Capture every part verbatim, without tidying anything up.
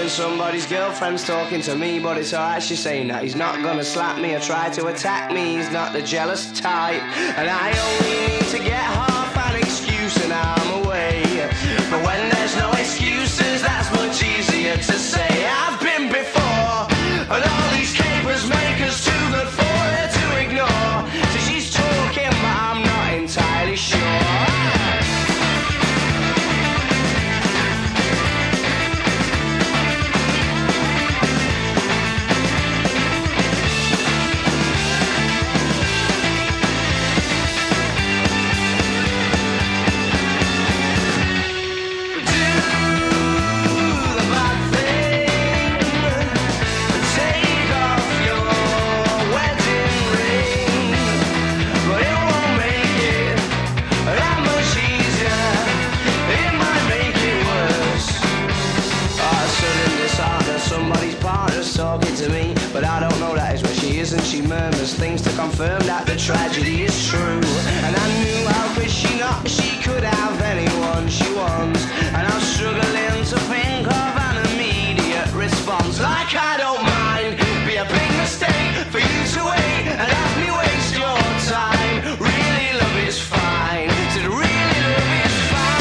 when somebody's girlfriend's talking to me, but it's alright, she's saying that he's not gonna slap me or try to attack me. He's not the jealous type, and I only need to get half an excuse and I'm away. But when there's no excuses, that's much easier to say. I've been before, and all these capers make us too good for her to ignore. So she's talking, but I'm not entirely sure. Talking to me, but I don't know that is where she is, and she murmurs things to confirm that the tragedy is true. And I knew, how could she not? She could have anyone she wants, and I'm struggling to think of an immediate response. Like I don't mind, be a big mistake for you to wait and have me waste your time. Really, love is fine. Said really, love is fine.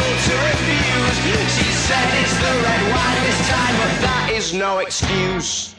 No excuse.